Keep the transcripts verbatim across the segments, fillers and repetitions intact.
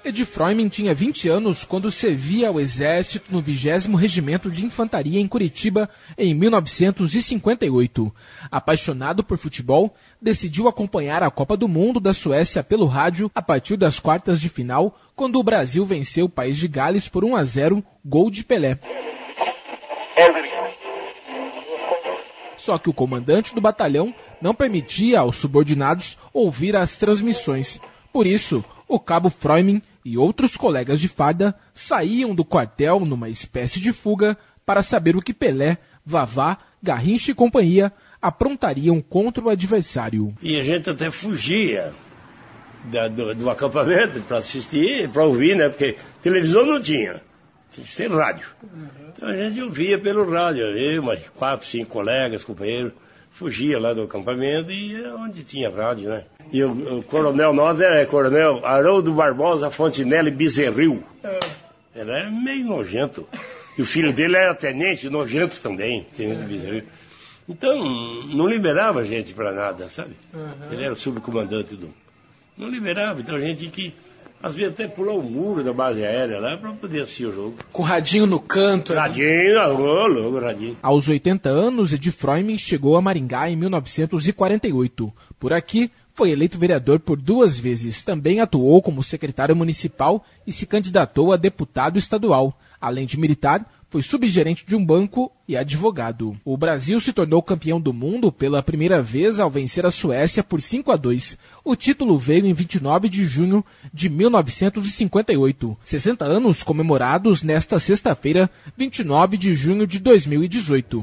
Edi Froimen tinha vinte anos quando servia ao exército no vigésimo Regimento de Infantaria em Curitiba em mil novecentos e cinquenta e oito. Apaixonado por futebol, decidiu acompanhar a Copa do Mundo da Suécia pelo rádio a partir das quartas de final, quando o Brasil venceu o país de Gales por um a zero, gol de Pelé. Só que o comandante do batalhão não permitia aos subordinados ouvir as transmissões. Por isso, o cabo Froimen e outros colegas de farda saíam do quartel numa espécie de fuga para saber o que Pelé, Vavá, Garrincha e companhia aprontariam contra o adversário. E a gente até fugia da, do, do acampamento para assistir, para ouvir, né? Porque televisão não tinha, tinha que ser rádio. Então a gente ouvia pelo rádio, eu, mais quatro, cinco colegas, companheiros, fugia lá do acampamento e é onde tinha rádio, né? E o, o coronel nosso era coronel Haroldo Barbosa Fontinelli Bezerril. Ele era meio nojento. E o filho dele era tenente nojento também, tenente Bezerril. Então, não liberava a gente para nada, sabe? Uhum. Ele era o subcomandante do... Não liberava, então a gente tinha que, às vezes, até pular o muro da base aérea lá para poder assistir o jogo. Com o radinho no canto. Radinho, alô, logo, radinho. Aos oitenta anos, Edi Froimen chegou a Maringá em mil novecentos e quarenta e oito. Por aqui, foi eleito vereador por duas vezes. Também atuou como secretário municipal e se candidatou a deputado estadual. Além de militar, foi subgerente de um banco e advogado. O Brasil se tornou campeão do mundo pela primeira vez ao vencer a Suécia por cinco a dois. O título veio em vinte e nove de junho de mil novecentos e cinquenta e oito. sessenta anos comemorados nesta sexta-feira, vinte e nove de junho de dois mil e dezoito.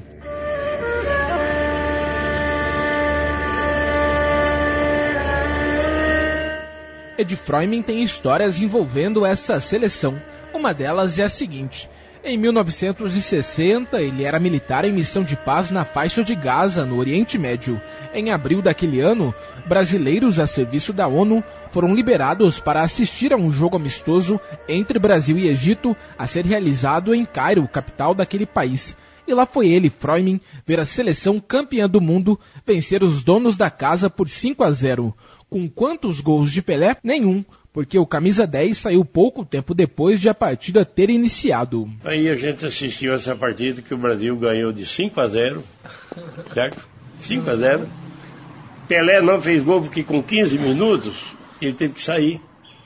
Edi Froimen tem histórias envolvendo essa seleção. Uma delas é a seguinte: em mil novecentos e sessenta, ele era militar em missão de paz na faixa de Gaza, no Oriente Médio. Em abril daquele ano, brasileiros a serviço da ONU foram liberados para assistir a um jogo amistoso entre Brasil e Egito, a ser realizado em Cairo, capital daquele país. E lá foi ele, Froimen, ver a seleção campeã do mundo vencer os donos da casa por cinco a zero. Com quantos gols de Pelé? Nenhum, porque o camisa dez saiu pouco tempo depois de a partida ter iniciado. Aí a gente assistiu essa partida que o Brasil ganhou de cinco a zero, certo? cinco a zero. Pelé não fez gol porque com quinze minutos ele teve que sair.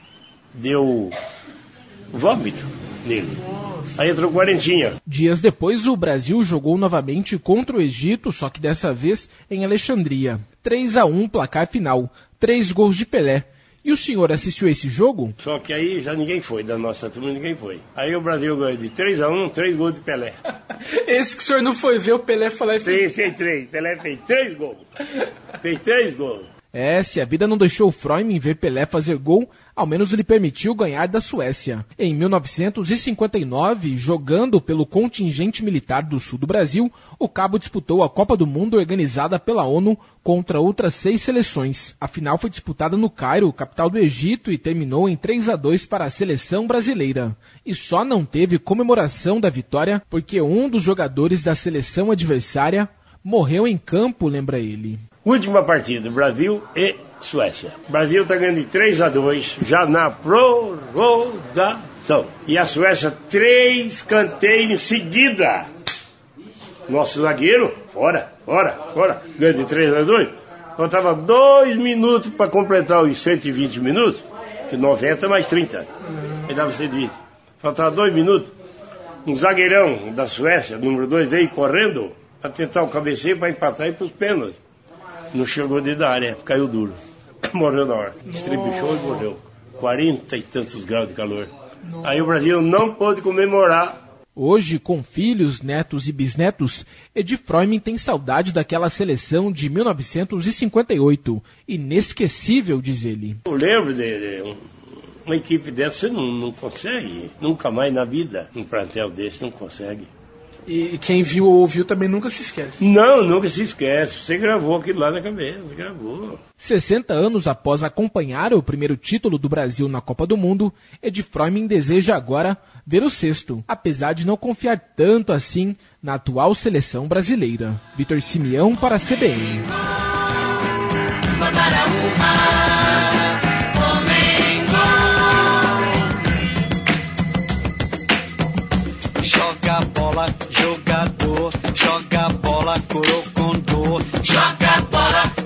Deu vômito nele. Aí entrou quarentinha. Dias depois, o Brasil jogou novamente contra o Egito, só que dessa vez em Alexandria. três a um placar final. Três gols de Pelé. E o senhor assistiu esse jogo? Só que aí já ninguém foi, da nossa turma ninguém foi. Aí o Brasil ganhou de três a um, três gols de Pelé. Esse que o senhor não foi ver, o Pelé falar e fez... Fez três, Pelé fez três gols. Fez três gols. É, se a vida não deixou o Froimen ver Pelé fazer gol, ao menos lhe permitiu ganhar da Suécia. Em mil novecentos e cinquenta e nove, jogando pelo contingente militar do sul do Brasil, o cabo disputou a Copa do Mundo organizada pela ONU contra outras seis seleções. A final foi disputada no Cairo, capital do Egito, e terminou em três a dois para a seleção brasileira. E só não teve comemoração da vitória porque um dos jogadores da seleção adversária morreu em campo, lembra ele. Última partida, Brasil e Suécia. O Brasil está ganhando de três a dois, já na prorrogação. E a Suécia, três canteiros em seguida. Nosso zagueiro, fora, fora, fora. Ganha de três a dois. Faltava dois minutos para completar os cento e vinte minutos. Que noventa mais trinta. Aí dava cento e vinte. Faltava dois minutos. Um zagueirão da Suécia, número dois, veio correndo para tentar o cabeceio para empatar e ir para os pênaltis. Não chegou dentro da área, caiu duro. Morreu na hora. Estrebichou e morreu. quarenta e tantos graus de calor. Aí o Brasil não pôde comemorar. Hoje, com filhos, netos e bisnetos, Edi Froimen tem saudade daquela seleção de mil novecentos e cinquenta e oito. Inesquecível, diz ele. Eu lembro de, de uma equipe dessa, você não, não consegue. Nunca mais na vida, um plantel desse não consegue. E quem viu ou ouviu também nunca se esquece. Não, nunca se esquece. Você gravou aquilo lá na cabeça, gravou. sessenta anos após acompanhar o primeiro título do Brasil na Copa do Mundo, Edi Froimen deseja agora ver o sexto, apesar de não confiar tanto assim na atual seleção brasileira. Vitor Simeão para a C B N. bola, corocondô, joga bola.